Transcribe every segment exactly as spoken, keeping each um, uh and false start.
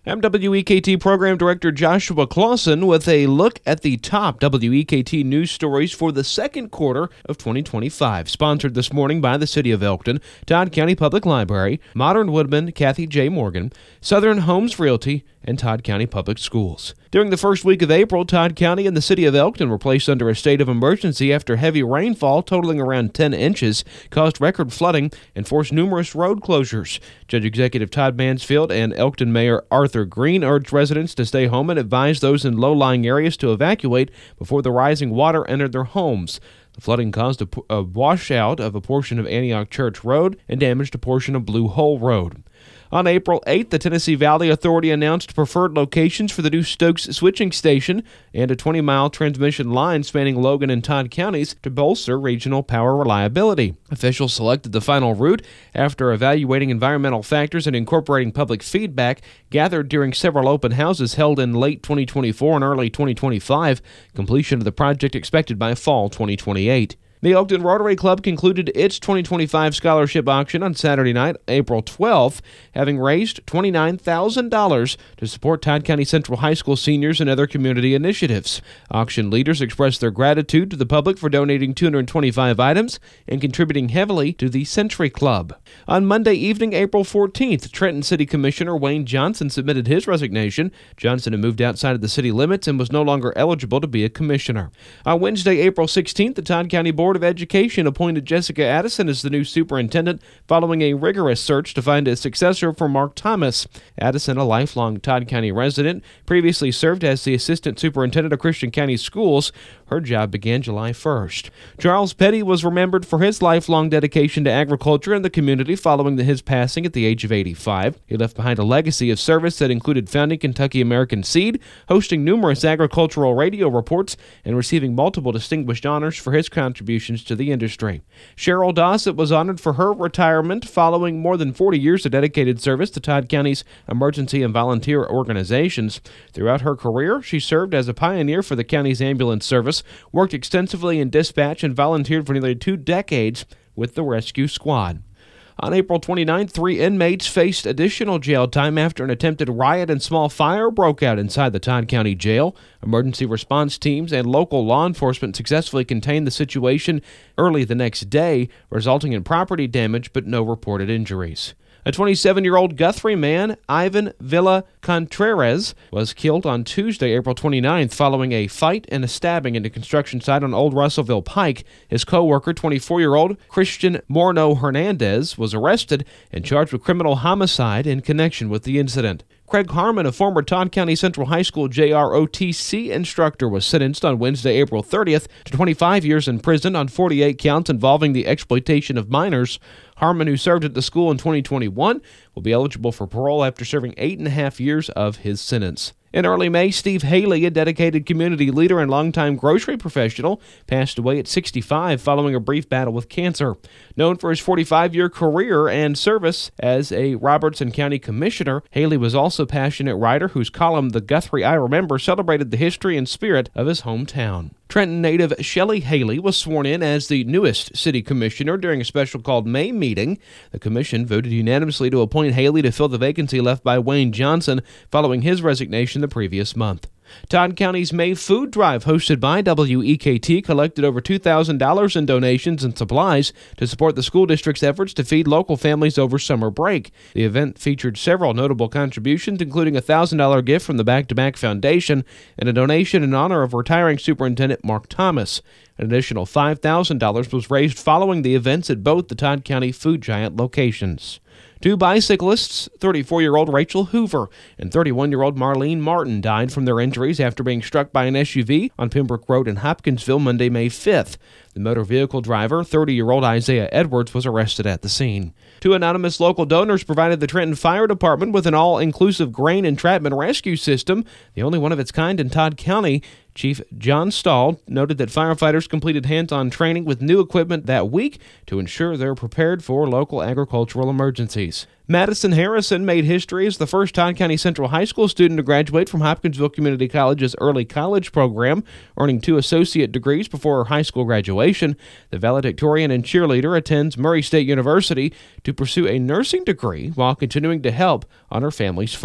I'm W E K T Program Director Joshua Clausen with a look at the top W E K T news stories for the second quarter of twenty twenty-five. Sponsored this morning by the City of Elkton, Todd County Public Library, Modern Woodman, Kathy J. Morgan, Southern Homes Realty, and Todd County Public Schools. During the first week of April, Todd County and the City of Elkton were placed under a state of emergency after heavy rainfall totaling around ten inches caused record flooding and forced numerous road closures. Judge Executive Todd Mansfield and Elkton Mayor Arthur Green urged residents to stay home and advised those in low-lying areas to evacuate before the rising water entered their homes. The flooding caused a, a washout of a portion of Antioch Church Road and damaged a portion of Blue Hole Road. On April eighth, the Tennessee Valley Authority announced preferred locations for the new Stokes switching station and a twenty-mile transmission line spanning Logan and Todd counties to bolster regional power reliability. Officials selected the final route after evaluating environmental factors and incorporating public feedback gathered during several open houses held in late twenty twenty-four and early twenty twenty-five. Completion of the project expected by fall twenty twenty-eight. The Elkton Rotary Club concluded its twenty twenty-five scholarship auction on Saturday night, April twelfth, having raised twenty-nine thousand dollars to support Todd County Central High School seniors and other community initiatives. Auction leaders expressed their gratitude to the public for donating two hundred twenty-five items and contributing heavily to the Century Club. On Monday evening, April fourteenth, Trenton City Commissioner Wayne Johnson submitted his resignation. Johnson had moved outside of the city limits and was no longer eligible to be a commissioner. On Wednesday, April sixteenth, the Todd County Board of Education appointed Jessica Addison as the new superintendent following a rigorous search to find a successor for Mark Thomas. Addison, a lifelong Todd County resident, previously served as the assistant superintendent of Christian County Schools. Her job began July first. Charles Petty was remembered for his lifelong dedication to agriculture and the community following his passing at the age of eighty-five. He left behind a legacy of service that included founding Kentucky American Seed, hosting numerous agricultural radio reports, and receiving multiple distinguished honors for his contributions to the industry. Cheryl Dossett was honored for her retirement following more than forty years of dedicated service to Todd County's emergency and volunteer organizations. Throughout her career, she served as a pioneer for the county's ambulance service, worked extensively in dispatch, and volunteered for nearly two decades with the rescue squad. On April twenty-ninth, three inmates faced additional jail time after an attempted riot and small fire broke out inside the Todd County Jail. Emergency response teams and local law enforcement successfully contained the situation early the next day, resulting in property damage but no reported injuries. A twenty-seven-year-old Guthrie man, Ivan Villa Contreras, was killed on Tuesday, April twenty-ninth, following a fight and a stabbing in a construction site on Old Russellville Pike. His co-worker, twenty-four-year-old Christian Morno Hernandez, was arrested and charged with criminal homicide in connection with the incident. Craig Harmon, a former Todd County Central High School J R O T C instructor, was sentenced on Wednesday, April thirtieth, to twenty-five years in prison on forty-eight counts involving the exploitation of minors. Harmon, who served at the school in twenty twenty-one, will be eligible for parole after serving eight and a half years of his sentence. In early May, Steve Haley, a dedicated community leader and longtime grocery professional, passed away at sixty-five following a brief battle with cancer. Known for his forty-five-year career and service as a Robertson County Commissioner, Haley was also a passionate writer whose column, The Guthrie I Remember, celebrated the history and spirit of his hometown. Trenton native Shelley Haley was sworn in as the newest city commissioner during a special called May meeting. The commission voted unanimously to appoint Haley to fill the vacancy left by Wayne Johnson following his resignation the previous month. Todd County's May Food Drive, hosted by W E K T, collected over two thousand dollars in donations and supplies to support the school district's efforts to feed local families over summer break. The event featured several notable contributions, including a one thousand dollars gift from the Back to Back Foundation and a donation in honor of retiring Superintendent Mark Thomas. An additional five thousand dollars was raised following the events at both the Todd County Food Giant locations. Two bicyclists, thirty-four-year-old Rachel Hoover and thirty-one-year-old Marlene Martin, died from their injuries after being struck by an S U V on Pembroke Road in Hopkinsville Monday, May fifth. The motor vehicle driver, thirty-year-old Isaiah Edwards, was arrested at the scene. Two anonymous local donors provided the Trenton Fire Department with an all-inclusive grain entrapment rescue system, the only one of its kind in Todd County. Chief John Stahl noted that firefighters completed hands-on training with new equipment that week to ensure they're prepared for local agricultural emergencies. Madison Harrison made history as the first Todd County Central High School student to graduate from Hopkinsville Community College's early college program, earning two associate degrees before her high school graduation. The valedictorian and cheerleader attends Murray State University to pursue a nursing degree while continuing to help on her family's farm.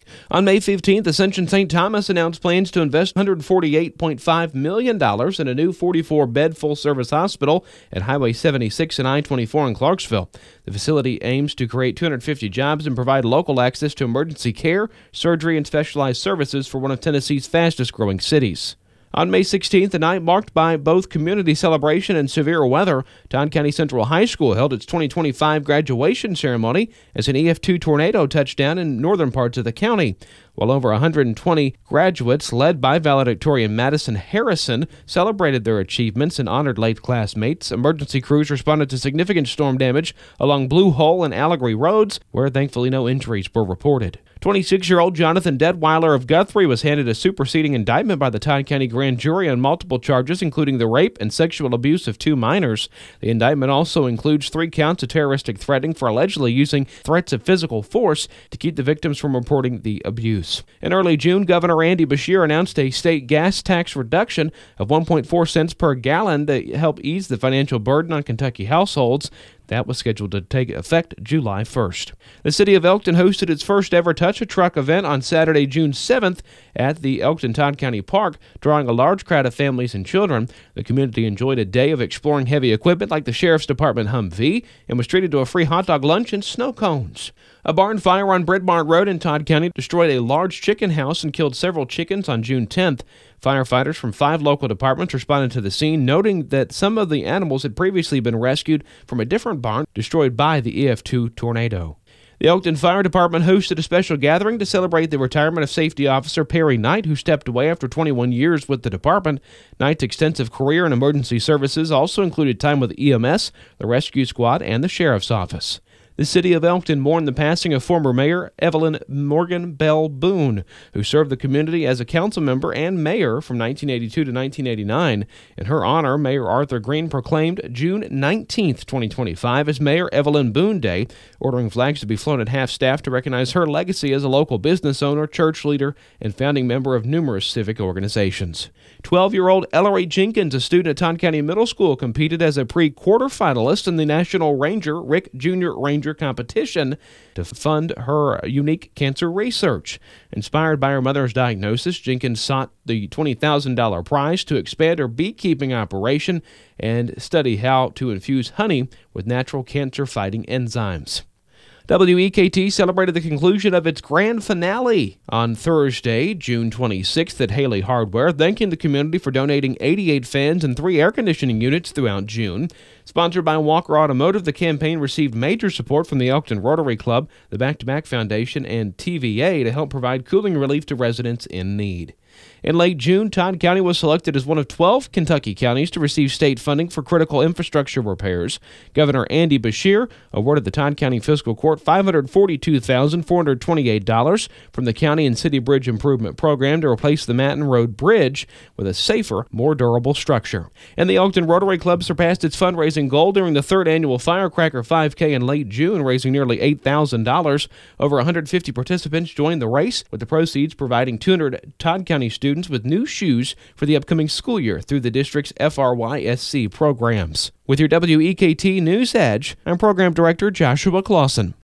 On May fifteenth, Ascension Saint Thomas announced plans to invest one hundred forty-eight point five million dollars in a new forty-four bed full-service hospital at Highway seventy-six and I twenty-four in Clarksville. The facility aims to create two hundred fifty jobs and provide local access to emergency care, surgery, and specialized services for one of Tennessee's fastest-growing cities. On May sixteenth, a night marked by both community celebration and severe weather, Todd County Central High School held its twenty twenty-five graduation ceremony as an E F two tornado touched down in northern parts of the county. While over one hundred twenty graduates, led by valedictorian Madison Harrison, celebrated their achievements and honored late classmates, emergency crews responded to significant storm damage along Blue Hole and Allegory roads, where thankfully no injuries were reported. twenty-six-year-old Jonathan Detweiler of Guthrie was handed a superseding indictment by the Todd County Grand Jury on multiple charges, including the rape and sexual abuse of two minors. The indictment also includes three counts of terroristic threatening for allegedly using threats of physical force to keep the victims from reporting the abuse. In early June, Governor Andy Beshear announced a state gas tax reduction of one point four cents per gallon to help ease the financial burden on Kentucky households. That was scheduled to take effect July first. The city of Elkton hosted its first ever Touch a Truck event on Saturday, June seventh at the Elkton-Todd County Park, drawing a large crowd of families and children. The community enjoyed a day of exploring heavy equipment like the Sheriff's Department Humvee and was treated to a free hot dog lunch and snow cones. A barn fire on Bryn Mawr Road in Todd County destroyed a large chicken house and killed several chickens on June tenth. Firefighters from five local departments responded to the scene, noting that some of the animals had previously been rescued from a different barn destroyed by the E F two tornado. The Elkton Fire Department hosted a special gathering to celebrate the retirement of Safety Officer Perry Knight, who stepped away after twenty-one years with the department. Knight's extensive career in emergency services also included time with E M S, the Rescue Squad, and the Sheriff's Office. The city of Elkton mourned the passing of former Mayor Evelyn Morgan Bell Boone, who served the community as a council member and mayor from nineteen eighty-two to nineteen eighty-nine. In her honor, Mayor Arthur Green proclaimed June nineteenth, twenty twenty-five as Mayor Evelyn Boone Day, ordering flags to be flown at half-staff to recognize her legacy as a local business owner, church leader, and founding member of numerous civic organizations. twelve-year-old Ellery Jenkins, a student at Todd County Middle School, competed as a pre-quarterfinalist in the National Ranger Rick Junior Ranger competition to fund her unique cancer research. Inspired by her mother's diagnosis, Jenkins sought the twenty thousand dollars prize to expand her beekeeping operation and study how to infuse honey with natural cancer-fighting enzymes. W E K T celebrated the conclusion of its grand finale on Thursday, June twenty-sixth at Haley Hardware, thanking the community for donating eighty-eight fans and three air conditioning units throughout June. Sponsored by Walker Automotive, the campaign received major support from the Elkton Rotary Club, the Back to Back Foundation, and T V A to help provide cooling relief to residents in need. In late June, Todd County was selected as one of twelve Kentucky counties to receive state funding for critical infrastructure repairs. Governor Andy Beshear awarded the Todd County Fiscal Court five hundred forty-two thousand four hundred twenty-eight dollars from the County and City Bridge Improvement Program to replace the Manton Road Bridge with a safer, more durable structure. And the Elkton Rotary Club surpassed its fundraising goal during the third annual Firecracker five K in late June, raising nearly eight thousand dollars. Over one hundred fifty participants joined the race, with the proceeds providing two hundred Todd County students with new shoes for the upcoming school year through the district's F R Y S C programs. With your W E K T News Edge, I'm Program Director Joshua Clausen.